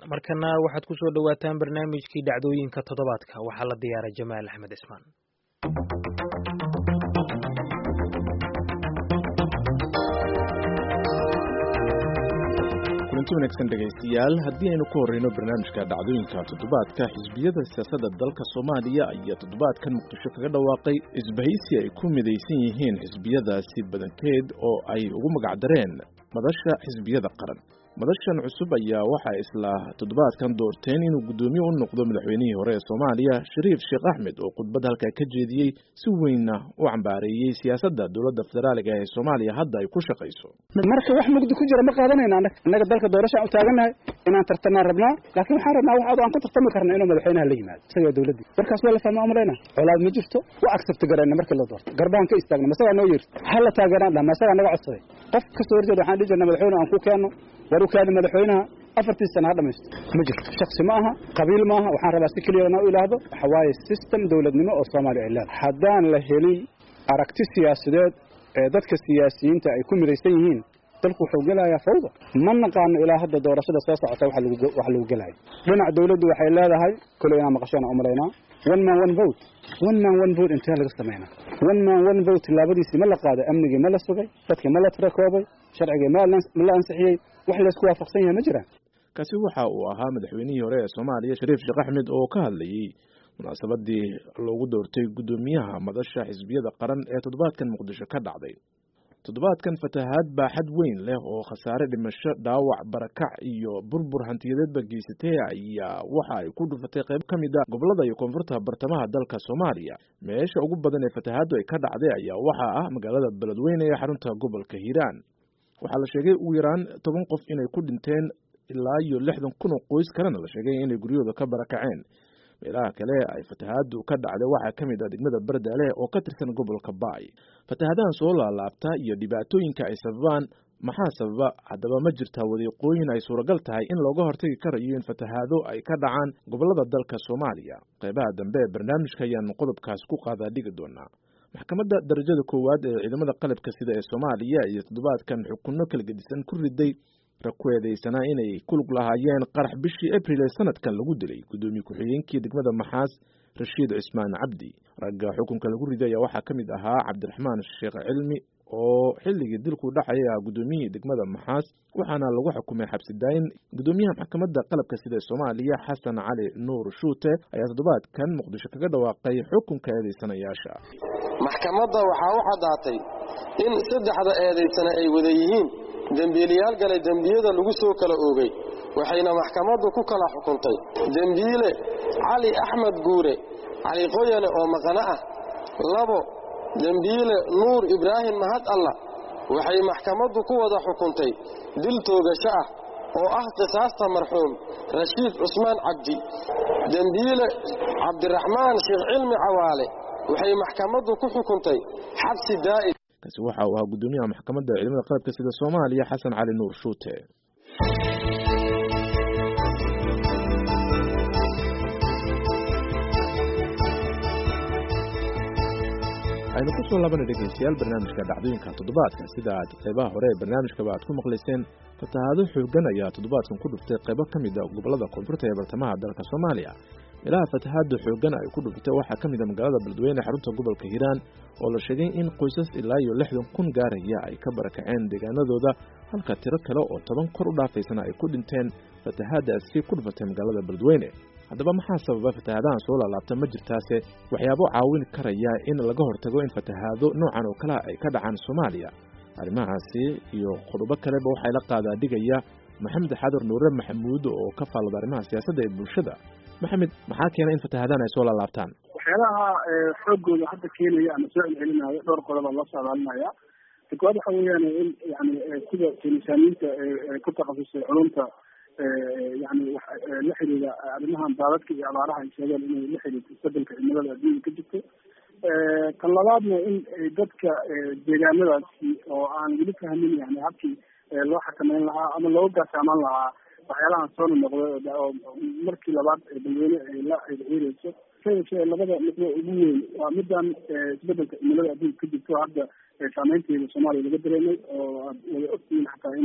markana waxaad ku soo dhawaataan barnaamijkii dhacdooyinka toddobaadka waxaa la diyaaray Jamaal Axmed Ismaan. kulanti wanaagsan dhegaystayaal, haddii aynu ku horreyno barnaamijka dhacdooyinka toddobaadka, xisbiyada siyaasadda dalka Soomaaliya ayaa toddobaadkan Muqdisho kaga dhawaaqay isbahaysi ay ku midaysan yihiin xisbiyadaasi badankeed oo ay ugu magac dareen madasha xisbiyada qaran. madashan cusub ayaa waxaa isla toddobaadkan doorteen inuu guddoomiye u noqdo madaxweynihii hore ee Soomaaliya Shariif Sheekh Axmed oo khudbad halkaa ka jeediyey si weynna u cambaareeyey siyaasadda dowladda federaaliga ee Soomaaliya hadda ay ku shaqayso. marka wax mugdi ku jira ma qaadanayna annaga dalka doorasho u taaganahay inaan tartamaan rabnaa, laakiin waxaan rabnaa wax aan ku tartami karno inuu madaxweynaha la yimaado isaga dowladii. markaas waa la fahmaa umaleena colaad ma jirto, waa accept garayna markii la doorto garbaan ka istaagna masaga noo yiri hal taageeraan dhamma isaga naga codsaday qof ka soo horjeeda waxaan dhijirna madaxweynaha aan ku keeno warukaada madaxweynaha 4 sano dhamaysto ma jirto, shakhsi ma aha, qabiil ma aha. waxaan rabaa si kaliya inuu ilaahdo waxa waaye system dawladnimo oo Soomaaliya ay leedahay. haddaan la helin aragti siyaasadeed ee dadka siyaasiyiinta ay ku midaysan yihiin dalku wuxuu gelayaa fawda. ma naqaano ilaa hadda doorashada soo socota wax lagu gelayo. dhinaca dawladdu waxay leedahay kulay inaan maqashana umaleynaa one man one vote inta laga sameeyna one man one vote labadiisii ma la qaaday, amnigii ma la sugay, dadkii ma la tirakoobay, sharciga ma la ansixiyay, wax la isku waafaqsan yahay ma jiraan. kaasi waxa uu ahaa madaxweynihii hore ee Soomaaliya Shariif Sheekh Axmed oo ka hadlayay munaasabadii loogu doortay guddoomiyaha madasha xisbiyada qaran ee toddobaadkan Muqdisho ka dhacday. toddobaadkan fatahaad baaxad weyn leh oo khasaare dhimasho, dhaawac, barakac iyo burbur hantiyadeedba geysatay ayaa waxa ay ku dhufatay qayb ka mid ah gobolada iyo koonfurta bartamaha dalka Soomaaliya. meesha ugu badan ee fatahaadu ay ka dhacday ayaa waxa ah magaalada Beledweyne ee xarunta gobolka Hiiraan. waxaa la sheegay ugu yaraan 10 qof inay ku dhinteen ilaa iyo 60,000 oo qoys kalena la sheegay inay guryahooda ka barakaceen. meelaha kale ay fatahaadu ka dhacday waxaa ka mid ah degmada Bardaale oo ka tirsan gobolka Baay. fatahaadahan soo laalaabta iyo dhibaatooyinka ay sababaan maxaa sababa? haddaba ma jirtaa wadiiqooyin ay suuragal tahay in looga hortagi karayo in fatahaado ay ka dhacaan gobolada dalka Soomaaliya? qaybaha dambe ee barnaamijka ayaan qodobkaas ku qaadaa dhigi doonaa. maxkamadda darajada koowaad ee ciidamada qalabka sida ee Soomaaliya iyo toddobaadkan xukunno kala gedisan ku riday rakueedaysana inay ku lug lahaayeen qarax bishii April ee sanadkan lagu dilay gudoomiye ku-xigeenkii degmada Maxaas Rashiid Cismaan Cabdi. ragga xukunka lagu riday ayaa waxaa ka mid ahaa Cabdiraxmaan Sheekh Cilmi oo xilligii dilku dhacay gudoomiyihii degmada Maxaas, waxaana lagu xukumay xabsi daayin. gudoomiyaha maxkamadda qalabka sida ee Soomaaliya Xasan Cali Nuur Shuute ayaa toddobaadkan Muqdisho kaga dhawaaqay xukunka eedeysanayaasha. maxkamadda waxaa u caddaatay in 3 eedeysana ay wada yihiin dembiilayaal galay dembiyada lagu soo kala oogay, waxayna maxkamaddu ku kala xukuntay dembiile Cali Axmed Guure Cali Qoyane oo maqana ah. 2 dembiile Nuur Ibraahim Mahad Allah waxay maxkamaddu ku wada xukuntay dil toogasho ah oo ah qisaasta marxuum Rashiid Cismaan Cabdi. dembiile Cabdiraxmaan Sheekh Cilmi Cawaale waxay maxkamaddu ku xukuntay xabsi daa'im. kaasi waxa uu ahaa gudoomiyaha maxkamadda ciidamada qalabka sida Soomaaliya Xasan Cali Nuur Shuute. aynu ku soo laabana dhegeystayaal barnaamijka dhacdooyinka toddobaadka. sida aad qaybaha hore ee barnaamijkaba aad ku maqlayseen, fatahaado xooggan ayaa toddobaadkan ku dhuftay qaybo ka mid ah gobolada koonfurta ee bartamaha dalka Soomaaliya. meelaha fatahaada xooggan ay ku dhuftay waxaa ka mid ah magaalada Beledweyne xarunta gobolka Hiiraan oo la sheegay in qoysas ilaa iyo 60,000 gaaraya ay ka barakaceen deegaanadooda, halka tiro kale oo 10 kor u dhaafaysana ay ku dhinteen fatahaadaasi ku dhufatay magaalada Beledweyne. haddaba maxaa sababa fatahaadahan soo laalaabta? ma jirtaase waxyaabo caawin karaya in laga hortago in fatahaado noocan oo kale ay ka dhacaan Soomaaliya? arrimahaasi iyo qodobo kaleba waxay la qaadaa dhigaya Maxamed Xadar Nuure Maxamuud oo ka faallada arrimaha siyaasadda ee bulshada. maxamed, maxaa keenay in fatahaadahan ay soo laalaabtaan? waxyaalaha xoogooda hadda keenaya ama soo celcelinaya dhowr qodob la socdaalinaya. koowaad waxa weeyaan in yani sida miisaaniinta ku takhasusay culumta la xiriira arrimahan daadadka iyo abaaraha ay sheegeen inay la xiriirto isbedelka cimilada adduunka ka jirto. tan labaadna in dadka deegaanadaasi oo aan weli fahmin yani habkii loo xakameyn lahaa ama loo gaasaamaan lahaa waxyaalahan soo noqday oo markii labaad Beledweyne ay la xiriirayso. labada midba ugu weyn waa midan isbedelka cimilada adduunka ka jirto hadda saameynteeda Soomaaliya laga dareemay oo wada ogtihiin xataa inay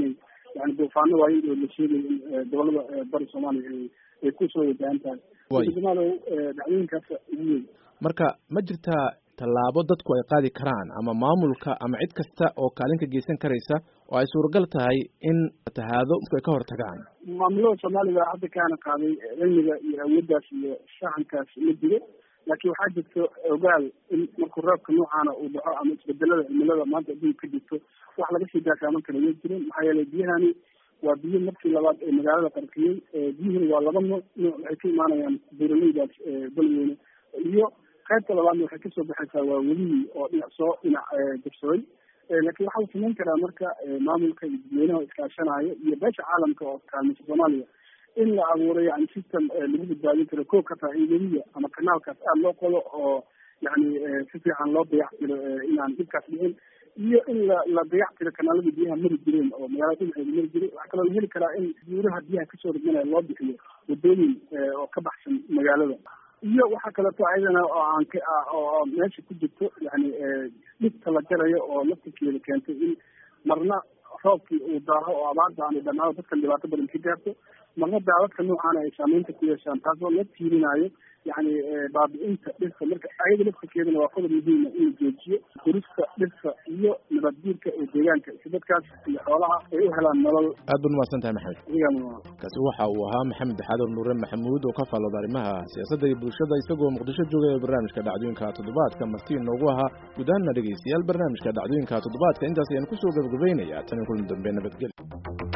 yani duufaano waayeed oo la sheegay in gobolada bari soomaaliya ay kusoo wajahan tahay dhacdooyinkaas ugu weyn. marka ma jirtaa tallaabo dadku ay qaadi karaan ama maamulka ama cid kasta oo kaalin ka geysan karaysa oo ay suuragal tahay in fatahaado ay ka hortagaan? maamulada soomaaliga hadda kaana qaaday cilmiga iyo awooddaas iyo shaxankaas la digo, laakiin waxaa jirto ogaal in markuu roobka noocaana uu dhaco ama isbedelada cimilada maanta adduunka ka jirto wax laga sii gaashaaman kara ma jirin. maxaa yeelay biyahani waa biyo markii labaad ee magaalada qarqiyey. biyuhuna waa laba nooc waxay ka imaanayaan buuraleydaas balweyne, iyo qaybta labaadna waxay kasoo baxaysaa waa welihii oo dhinac jabsaday. laakiin waxaa la samayn karaa marka maamulka iyo dadweynaha iskaashanaayo iyo beesha caalamka oo kaalmaysa soomaaliya in la abuuro yani system lagu badbaadin karo koo ka tahay in weliya ama kanaalkaas aada loo qodo oo yani si fiican loo dayactiro inaan dhibkaas dhicin, iyo in la dayactiro kanaalada biyaha mari jireen oo magaalada dhinaceeda mari jiray. waxaa kaloo la heli karaa in buuraha biyaha kasoo ridmanaya loo bixiyo wadooyin oo ka baxsan magaalada. iyo waxaa kaleeto ayadana oo meesha ku jirto yani dhibta la jarayo oo laftirkeeda keentay in marna roobkii uu daaho oo abaarta aanu dhamaado dadkan dhibaato badan ka gaarto, marna daadadka noocaana ay saameynta ku yeeshaan, taasoo la tiirinayo yani baabi'inta dhirta. marka ayada laftirkeedana waa qodob muhiima in la joojiyo gurista dhirta iyo nabadguurka ee deegaanka si dadkaas iyo xoolaha ay u helaan nolol. aad baad umahadsan tahay maxamed. kaasi waxa uu ahaa maxamed xaadar nuure maxamuud oo ka faallooda arrimaha siyaasadda iyo bulshada isagoo muqdisho joogay ee barnaamijka dhacdooyinka toddobaadka marti inoogu ahaa. gudahanna dhegeystayaal barnaamijka dhacdooyinka toddobaadka intaas ayaan kusoo gabagabaynayaa tan kulan dambe nabadgelyo.